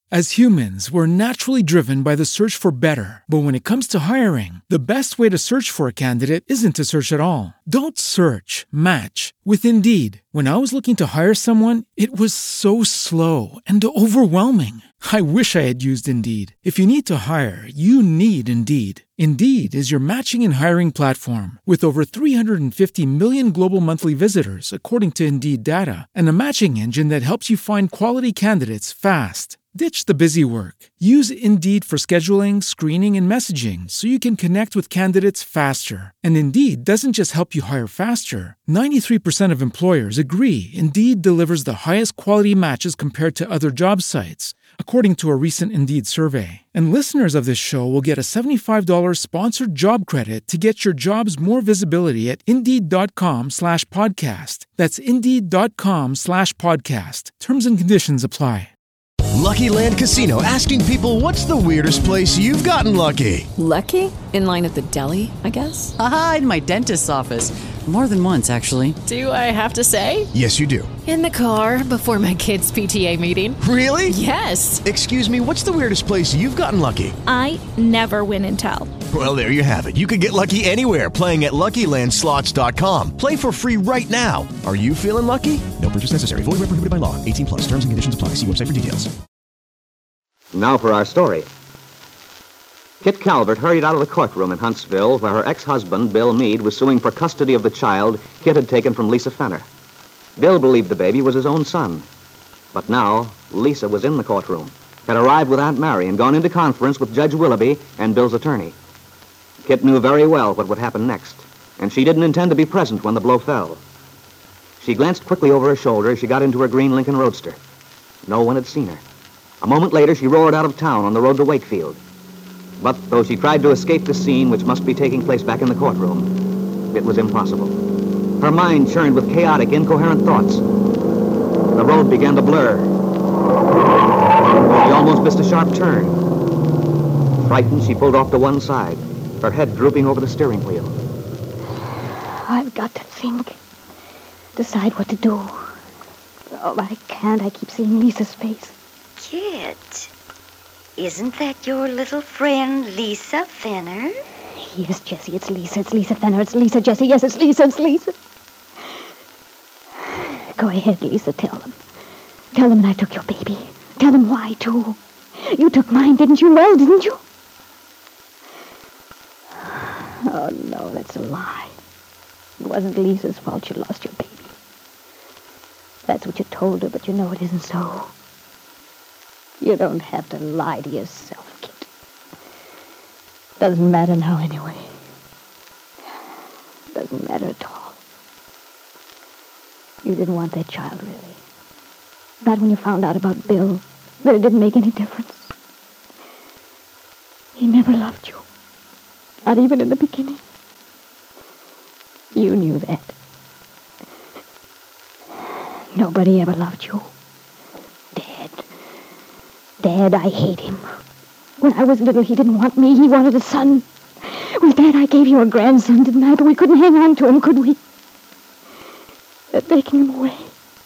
As humans, we're naturally driven by the search for better. But when it comes to hiring, the best way to search for a candidate isn't to search at all. Don't search, match with Indeed. When I was looking to hire someone, it was so slow and overwhelming. I wish I had used Indeed. If you need to hire, you need Indeed. Indeed is your matching and hiring platform with over 350 million global monthly visitors, according to Indeed data, and a matching engine that helps you find quality candidates fast. Ditch the busy work. Use Indeed for scheduling, screening, and messaging so you can connect with candidates faster. And Indeed doesn't just help you hire faster. 93% of employers agree Indeed delivers the highest quality matches compared to other job sites, according to a recent Indeed survey. And listeners of this show will get a $75 sponsored job credit to get your jobs more visibility at Indeed.com/podcast. That's Indeed.com/podcast. Terms and conditions apply. Lucky Land Casino, asking people, what's the weirdest place you've gotten lucky? Lucky? In line at the deli, I guess? Aha, in my dentist's office. More than once, actually. Do I have to say? Yes, you do. In the car before my kids' PTA meeting. Really? Yes. Excuse me, what's the weirdest place you've gotten lucky? I never win and tell. Well, there you have it. You can get lucky anywhere, playing at LuckyLandSlots.com. Play for free right now. Are you feeling lucky? No purchase necessary. Void where prohibited by law. 18+. Terms and conditions apply. See website for details. Now for our story. Kit Calvert hurried out of the courtroom in Huntsville where her ex-husband, Bill Meade, was suing for custody of the child Kit had taken from Lisa Fenner. Bill believed the baby was his own son. But now, Lisa was in the courtroom, had arrived with Aunt Mary and gone into conference with Judge Willoughby and Bill's attorney. Kit knew very well what would happen next, and she didn't intend to be present when the blow fell. She glanced quickly over her shoulder as she got into her green Lincoln Roadster. No one had seen her. A moment later, she roared out of town on the road to Wakefield. But though she tried to escape the scene which must be taking place back in the courtroom, it was impossible. Her mind churned with chaotic, incoherent thoughts. The road began to blur. She almost missed a sharp turn. Frightened, she pulled off to one side, her head drooping over the steering wheel. I've got to think. Decide what to do. Oh, but I can't. I keep seeing Lisa's face. Kit, isn't that your little friend, Lisa Fenner? Yes, Jessie, it's Lisa. It's Lisa Fenner. It's Lisa, Jessie. Yes, it's Lisa. It's Lisa. Go ahead, Lisa. Tell them. Tell them that I took your baby. Tell them why, too. You took mine, didn't you? Well, didn't you? Oh, no, that's a lie. It wasn't Lisa's fault you lost your baby. That's what you told her, but you know it isn't so. You don't have to lie to yourself, Kit. Doesn't matter now, anyway. Doesn't matter at all. You didn't want that child, really. Not when you found out about Bill. But it didn't make any difference. He never loved you. Not even in the beginning. You knew that. Nobody ever loved you. Dad, I hate him. When I was little, he didn't want me. He wanted a son. Well, Dad, I gave you a grandson, didn't I? But we couldn't hang on to him, could we? They're taking him away.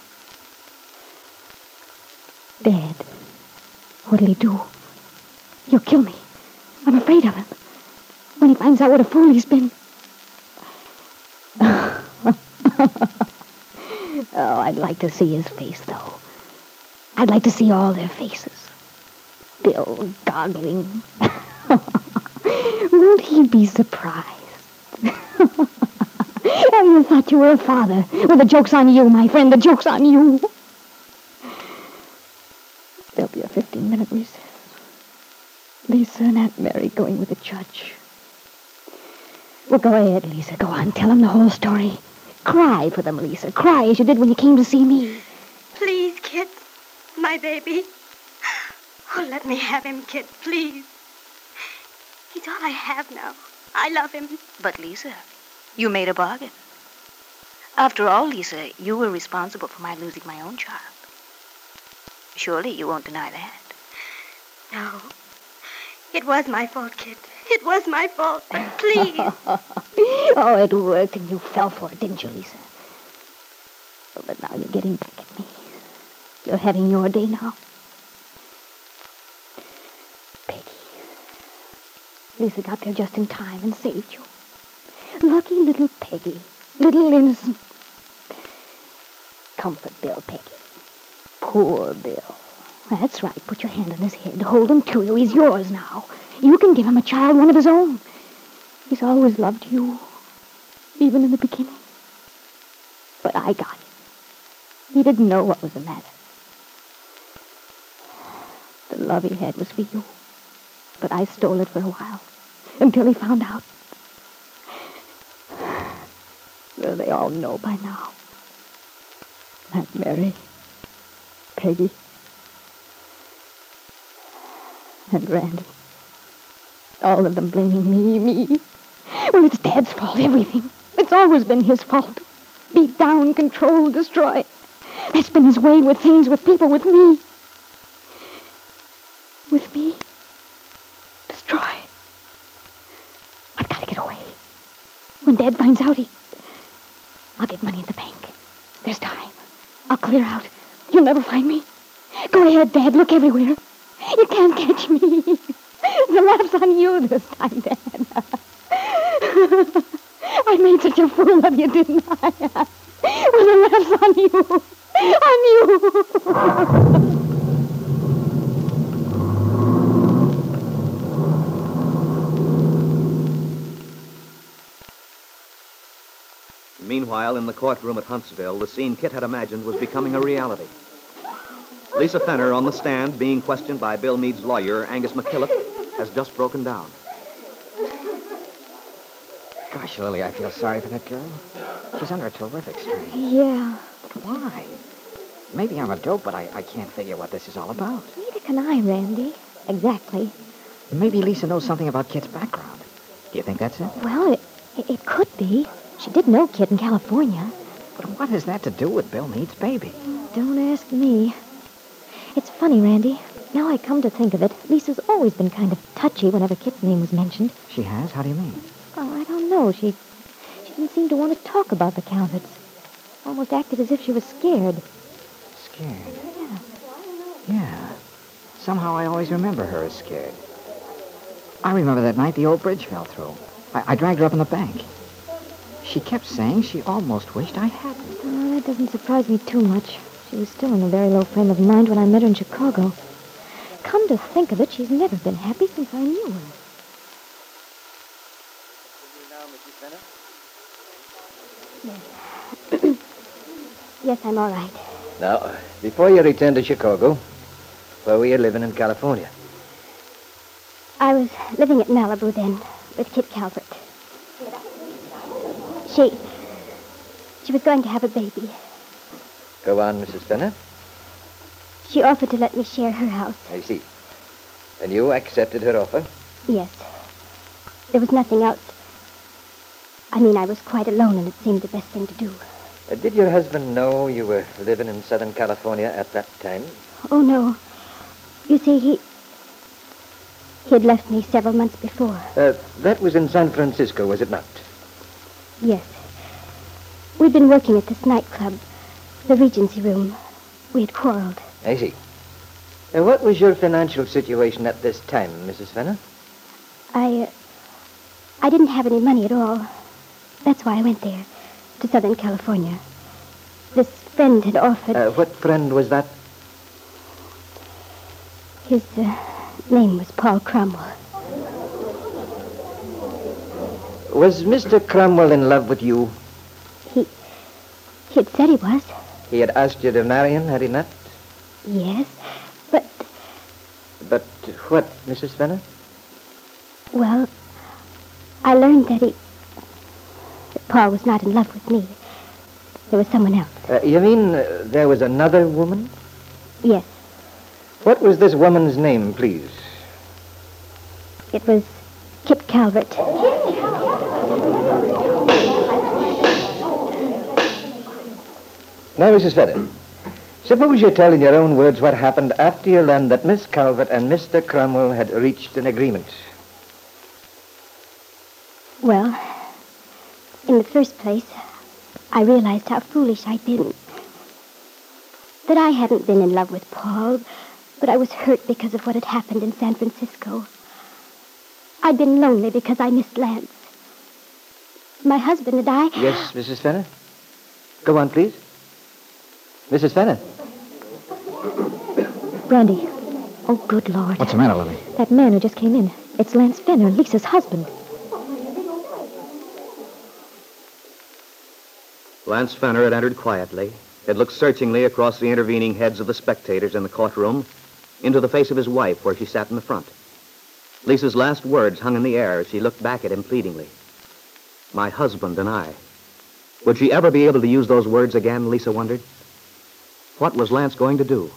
Dad, what'll he do? He'll kill me. I'm afraid of him. When he finds out what a fool he's been. Oh, I'd like to see his face, though. I'd like to see all their faces. Bill goggling. Won't he be surprised? Oh, you thought you were a father. Well, the joke's on you, my friend. The joke's on you. There'll be a 15-minute recess. Lisa and Aunt Mary going with the judge. Well, go ahead, Lisa. Go on. Tell them the whole story. Cry for them, Lisa. Cry as you did when you came to see me. Please, Kit. My baby. Oh, let me have him, Kit, please. He's all I have now. I love him. But, Lisa, you made a bargain. After all, Lisa, you were responsible for my losing my own child. Surely you won't deny that. No. It was my fault, Kit. It was my fault. Please. Oh, it worked and you fell for it, didn't you, Lisa? Oh, but now you're getting back at me. You're having your day now. Lisa got there just in time and saved you. Lucky little Peggy. Little innocent. Comfort Bill, Peggy. Poor Bill. That's right. Put your hand on his head. Hold him to you. He's yours now. You can give him a child, one of his own. He's always loved you. Even in the beginning. But I got him. He didn't know what was the matter. The love he had was for you. But I stole it for a while. Until he found out. Well, they all know by now. Aunt Mary. Peggy. And Randy. All of them blaming me. Well, it's Dad's fault, everything. It's always been his fault. Beat down, control, destroy. That's been his way with things, with people, with me. With me. Destroy. I've got to get away. When Dad finds out, I'll get money in the bank. There's time. I'll clear out. You'll never find me. Go ahead, Dad. Look everywhere. You can't catch me. The laugh's on you this time, Dad. I made such a fool of you, didn't I? Well, the laugh's on you. On you. Meanwhile, in the courtroom at Huntsville, the scene Kit had imagined was becoming a reality. Lisa Fenner, on the stand, being questioned by Bill Meade's lawyer, Angus McKillop, has just broken down. Gosh, Lily, I feel sorry for that girl. She's under a terrific strain. Yeah. But why? Maybe I'm a dope, but I can't figure what this is all about. Neither can I, Randy. Exactly. Maybe Lisa knows something about Kit's background. Do you think that's it? Well, it could be. She did know Kit in California. But what has that to do with Bill Meade's baby? Don't ask me. It's funny, Randy. Now I come to think of it, Lisa's always been kind of touchy whenever Kit's name was mentioned. She has? How do you mean? Oh, I don't know. She didn't seem to want to talk about the Calverts. Almost acted as if she was scared. Scared? Yeah. Yeah. Somehow I always remember her as scared. I remember that night the old bridge fell through. I dragged her up in the bank. She kept saying she almost wished I hadn't. Oh, that doesn't surprise me too much. She was still in a very low frame of mind when I met her in Chicago. Come to think of it, she's never been happy since I knew her. Yes. Yes, I'm all right. Now, before you returned to Chicago, where were you living in California? I was living at Malibu then, with Kit Calvert. She was going to have a baby. Go on, Mrs. Fenner. She offered to let me share her house. I see. And you accepted her offer? Yes. There was nothing else. I mean, I was quite alone, and it seemed the best thing to do. Did your husband know you were living in Southern California at that time? Oh, no. You see, he had left me several months before. That was in San Francisco, was it not? Yes. We'd been working at this nightclub, the Regency Room. We had quarreled. I see. What was your financial situation at this time, Mrs. Fenner? I didn't have any money at all. That's why I went there, to Southern California. This friend had offered... What friend was that? His name was Paul Cromwell. Was Mr. Cromwell in love with you? He'd said he was. He had asked you to marry him, had he not? Yes, but... But what, Mrs. Fenner? Well, I learned that Paul was not in love with me. There was someone else. You mean there was another woman? Yes. What was this woman's name, please? It was Kit Calvert. Now, Mrs. Fenner, suppose you tell in your own words what happened after you learned that Miss Calvert and Mr. Cromwell had reached an agreement. Well, in the first place, I realized how foolish I'd been. That I hadn't been in love with Paul, but I was hurt because of what had happened in San Francisco. I've been lonely because I missed Lance. My husband and I... Yes, Mrs. Fenner? Go on, please. Mrs. Fenner? Brandy. Oh, good Lord. What's the matter, Lily? That man who just came in. It's Lance Fenner, Lisa's husband. Lance Fenner had entered quietly, had looked searchingly across the intervening heads of the spectators in the courtroom into the face of his wife where she sat in the front. Lisa's last words hung in the air as she looked back at him pleadingly. My husband and I. Would she ever be able to use those words again, Lisa wondered? What was Lance going to do?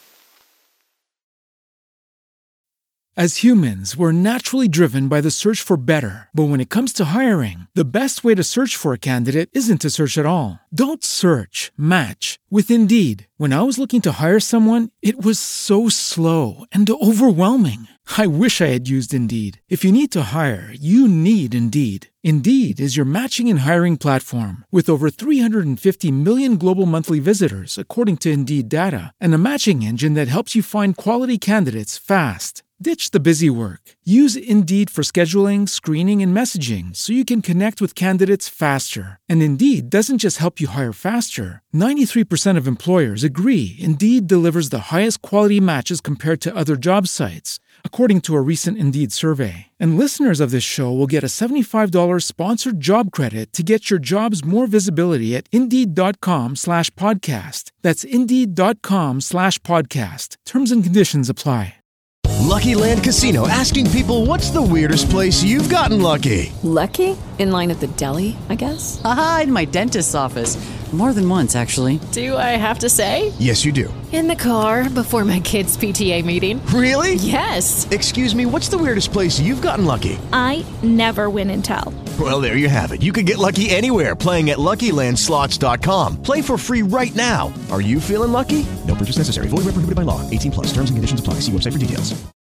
As humans, we're naturally driven by the search for better. But when it comes to hiring, the best way to search for a candidate isn't to search at all. Don't search, match with Indeed. When I was looking to hire someone, it was so slow and overwhelming. I wish I had used Indeed. If you need to hire, you need Indeed. Indeed is your matching and hiring platform with over 350 million global monthly visitors, according to Indeed data, and a matching engine that helps you find quality candidates fast. Ditch the busy work. Use Indeed for scheduling, screening, and messaging so you can connect with candidates faster. And Indeed doesn't just help you hire faster. 93% of employers agree Indeed delivers the highest quality matches compared to other job sites, according to a recent Indeed survey. And listeners of this show will get a $75 sponsored job credit to get your jobs more visibility at Indeed.com/podcast. That's Indeed.com/podcast. Terms and conditions apply. Lucky Land Casino, asking people, what's the weirdest place you've gotten lucky? Lucky? In line at the deli, I guess? Aha, in my dentist's office. More than once, actually. Do I have to say? Yes, you do. In the car before my kids' PTA meeting. Really? Yes. Excuse me, what's the weirdest place you've gotten lucky? I never win and tell. Well, there you have it. You can get lucky anywhere, playing at LuckyLandSlots.com. Play for free right now. Are you feeling lucky? No purchase necessary. Void where prohibited by law. 18+. Terms and conditions apply. See website for details.